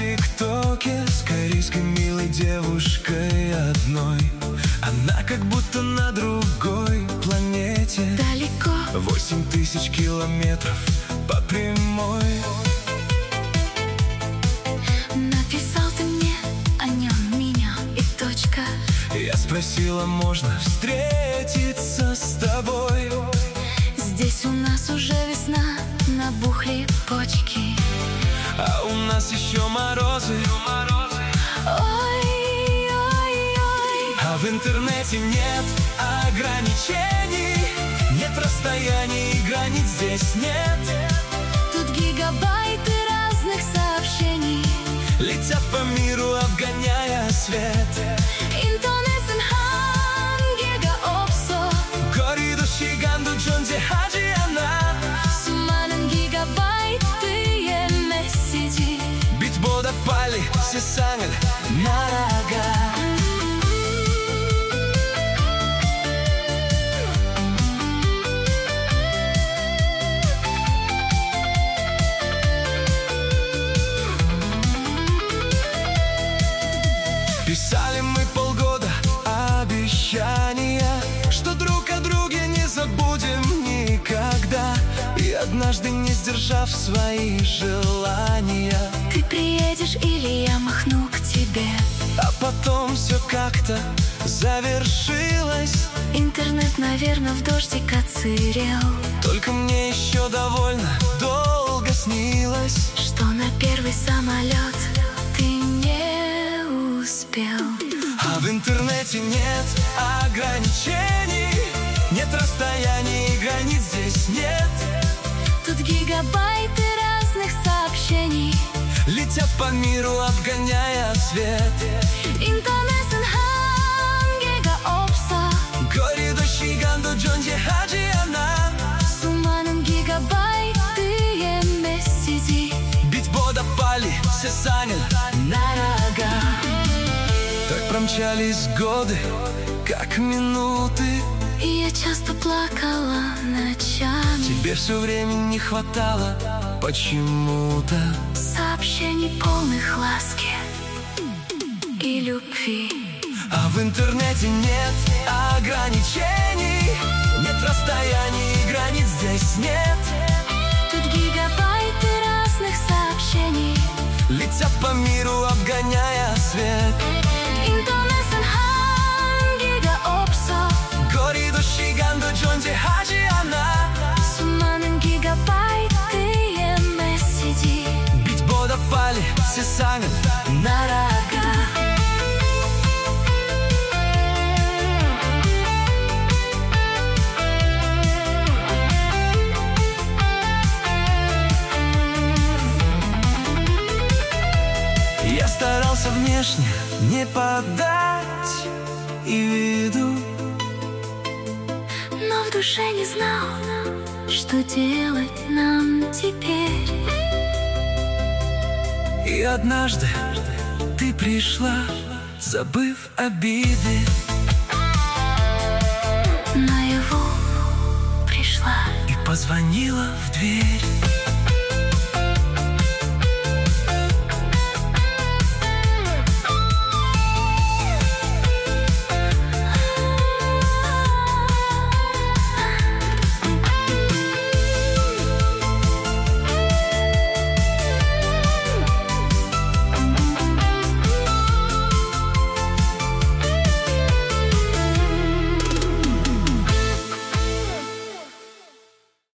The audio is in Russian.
ТикТоке с корейской милой девушкой одной. Она как будто на другой планете. Далеко 8000 километров по прямой. написал ты мне о нем, меня и точка. Я спросила, можно встретиться с тобой? Здесь у нас уже весна, набухли почки. А у нас еще морозы. Ой-ой-ой. А в интернете нет ограничений, нет расстояний и границ здесь нет. Тут гигабайты разных сообщений Летят по миру, обгоняя свет. 인터넷은 한계가 없어. 거리도 시간도 존재하지 않아. 수많은 기가바이트의 메시지. 빛보다 빨리 세상을 날아가. Писали мы полгода обещания, что друг о друге не забудем никогда. И однажды, не сдержав свои желания, Ты приедешь или я махну к тебе. а потом все как-то завершилось. Интернет, наверное, в дождик отсырел. Только мне еще довольно долго снилось, Что на первый самолет ты не успел. а в интернете нет ограничений, нет расстояний и границ здесь нет. Тут гигабайты разных сообщений Летят по миру, обгоняя свет. 인터넷은 한계가 없어. 거리도 시간도 존재하지 않아. 수많은 기가바이트의 메시지. 빛보다 빨리 세상을 날아가. Так промчались годы, как минуты. И я часто плакала ночами. Тебе все время не хватало почему-то. Сообщений полных ласки и любви. А в интернете нет ограничений, нет расстояний и границ здесь нет. Тут гигабайты разных сообщений Летят по миру, обгоняя свет. 인터넷은 한계가 없어. 거리도 시간도 존재하지 않아. 수많은 기가바이트의 메시지. 빛보다 빨리 세상을 날아가. Я старался внешне не подать и виду, Но в душе не знал, что делать нам теперь. и однажды ты пришла, забыв обиды. Наяву пришла И позвонила в дверь.